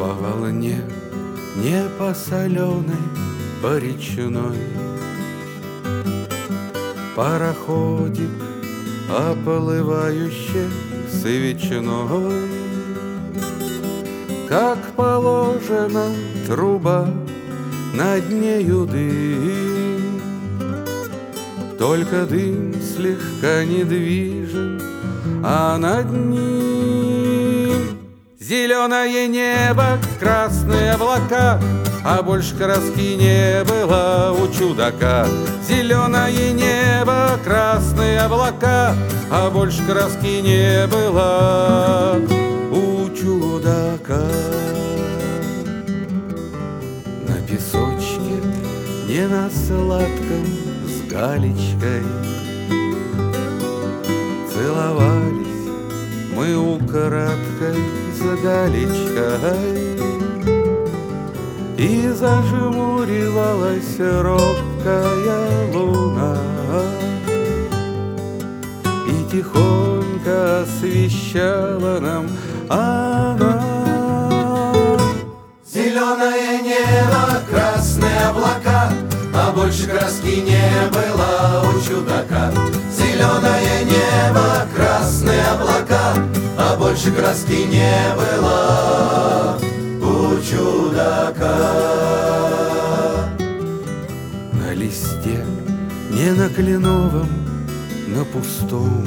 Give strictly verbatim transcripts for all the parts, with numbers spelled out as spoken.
По волне, не по соленой, по речной. Пароходик, оплывающий с ветчиной. Как положено, труба, над нею дым, только дым слегка недвижен, а над ним зеленое небо, красные облака, а больше краски не было у чудака. Зеленое небо, красные облака, а больше краски не было у чудака. На песочке, не на сладком, с галечкой целовались мы украдкой с галечкой, и зажмуривалась робкая луна, и тихонько освещала нам она. Зеленое небо, красные облака, а больше краски не было у чудака. Зеленое небо, красные облака, а больше краски не было у чудака. На листе, не на кленовом, на пустом,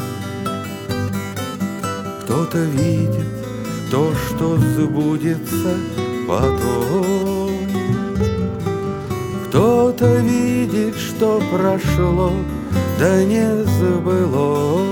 кто-то видит то, что сбудется потом. Кто-то видит, что прошло, да не сбылось.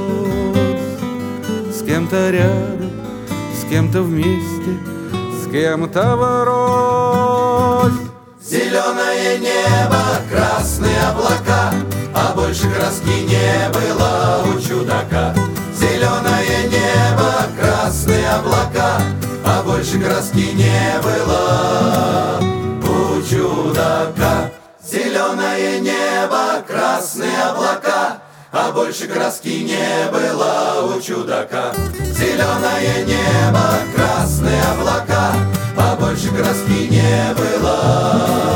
С кем-то рядом, с кем-то вместе, с кем-то врозь. Зеленое небо, красные облака, а больше краски не было у чудака. Зеленое небо, красные облака, а больше краски не было у чудака. Зеленое небо, красные облака, а больше краски не было у чудака. Зеленое небо, красные облака, а больше краски не было